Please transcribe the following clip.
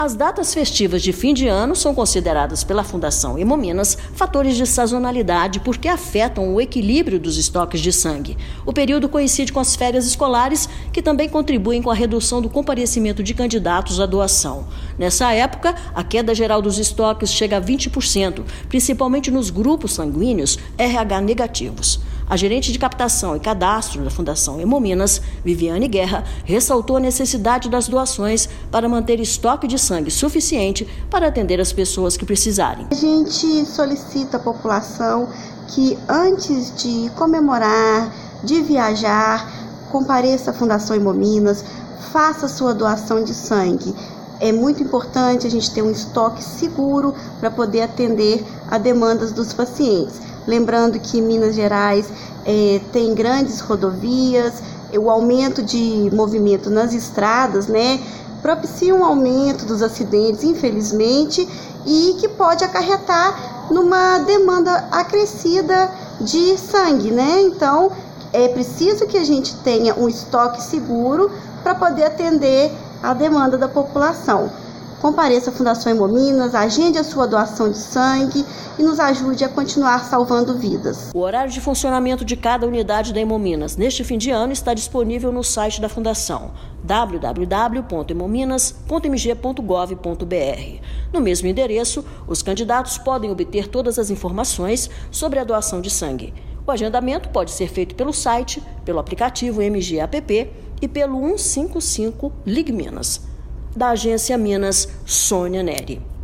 As datas festivas de fim de ano são consideradas pela Fundação Hemominas fatores de sazonalidade porque afetam o equilíbrio dos estoques de sangue. O período coincide com as férias escolares, que também contribuem com a redução do comparecimento de candidatos à doação. Nessa época, a queda geral dos estoques chega a 20%, principalmente nos grupos sanguíneos RH negativos. A gerente de captação e cadastro da Fundação Hemominas, Viviane Guerra, ressaltou a necessidade das doações para manter estoque de sangue suficiente para atender as pessoas que precisarem. A gente solicita à população que antes de comemorar, de viajar, compareça à Fundação Hemominas, faça sua doação de sangue. É muito importante a gente ter um estoque seguro para poder atender a demandas dos pacientes. Lembrando que Minas Gerais tem grandes rodovias, o aumento de movimento nas estradas, propicia um aumento dos acidentes, infelizmente, e que pode acarretar numa demanda acrescida de sangue, Então, é preciso que a gente tenha um estoque seguro para poder atender a demanda da população. Compareça à Fundação Hemominas, agende a sua doação de sangue e nos ajude a continuar salvando vidas. O horário de funcionamento de cada unidade da Hemominas neste fim de ano está disponível no site da Fundação, www.hemominas.mg.gov.br. No mesmo endereço, os candidatos podem obter todas as informações sobre a doação de sangue. O agendamento pode ser feito pelo site, pelo aplicativo MG App e pelo 155 Ligue Minas. Da Agência Minas, Sônia Neri.